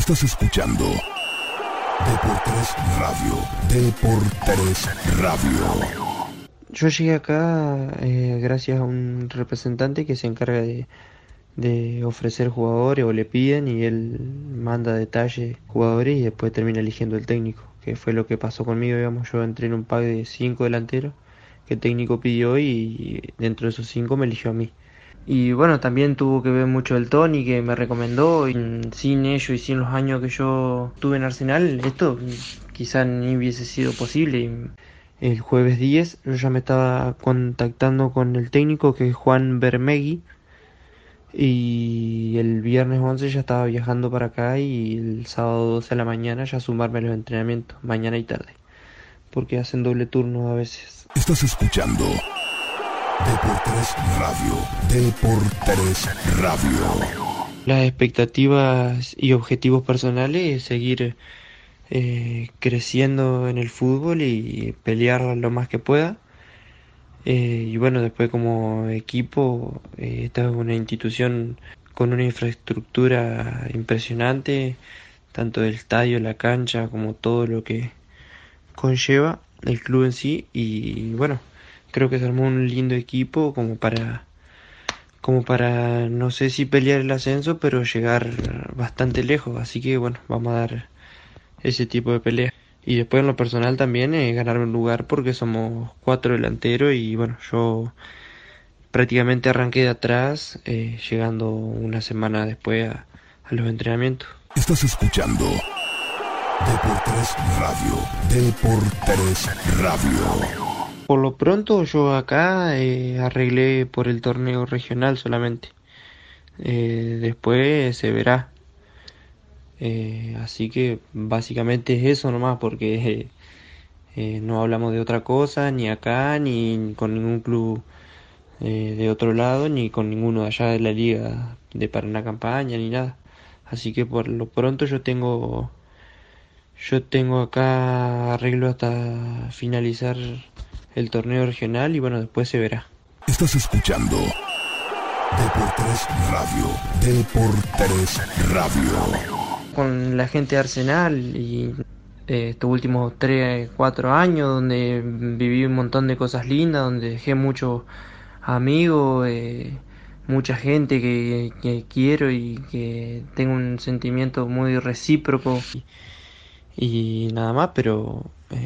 Estás escuchando Deportes Radio. Deportes Radio. Yo llegué acá gracias a un representante que se encarga de ofrecer jugadores o le piden y él manda detalles jugadores y después termina eligiendo el técnico, que fue lo que pasó conmigo, digamos. Yo entré en un pack de 5 delanteros que el técnico pidió y dentro de esos 5 me eligió a mí. Y bueno, también tuvo que ver mucho el Tony que me recomendó, y sin ello y sin los años que yo tuve en Arsenal, esto quizá ni hubiese sido posible. Y el jueves 10 yo ya me estaba contactando con el técnico, que es Juan Bermegui, y el viernes 11 ya estaba viajando para acá y el sábado 12 de la mañana ya sumarme a los entrenamientos, mañana y tarde, porque hacen doble turno a veces. Estás escuchando Deportes Radio. Deportes Radio. Las expectativas y objetivos personales es seguir creciendo en el fútbol y pelear lo más que pueda. Y bueno, después como equipo, esta es una institución con una infraestructura impresionante, tanto el estadio, la cancha, como todo lo que conlleva el club en sí. Y bueno, creo que se armó un lindo equipo como para no sé si pelear el ascenso, pero llegar bastante lejos. Así que bueno, vamos a dar ese tipo de pelea. Y después en lo personal también ganar un lugar, porque somos 4 delanteros y bueno, yo prácticamente arranqué de atrás, llegando una semana después a los entrenamientos. Estás escuchando Deportes Radio. Deportes Radio. Por lo pronto yo acá arreglé por el torneo regional solamente. Después se verá. Así que básicamente es eso nomás, porque no hablamos de otra cosa, ni acá, ni con ningún club de otro lado, ni con ninguno de allá de la liga de Paraná Campaña, ni nada. Así que por lo pronto yo tengo acá arreglo hasta finalizar el torneo regional y bueno, después se verá. Estás escuchando Deportes Radio. Deportes Radio. Con la gente de Arsenal y estos últimos 3-4 años donde viví un montón de cosas lindas, donde dejé muchos amigos, mucha gente que quiero y que tengo un sentimiento muy recíproco y nada más, pero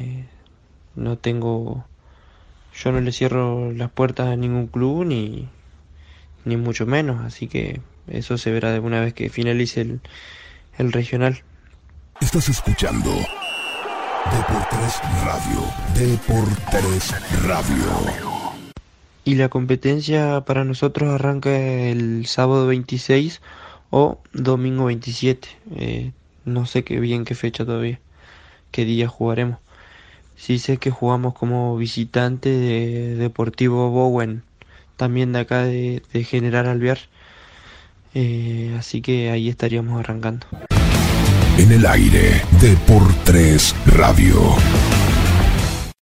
yo no le cierro las puertas a ningún club ni mucho menos, así que eso se verá de una vez que finalice el regional. Estás escuchando Deportes Radio. Deportes Radio. Y la competencia para nosotros arranca el sábado 26 o domingo 27. No sé qué fecha todavía, qué día jugaremos. Sí sé que jugamos como visitante de Deportivo Bowen, también de acá de General Alvear. Así que ahí estaríamos arrancando. En el aire, Deportes Radio.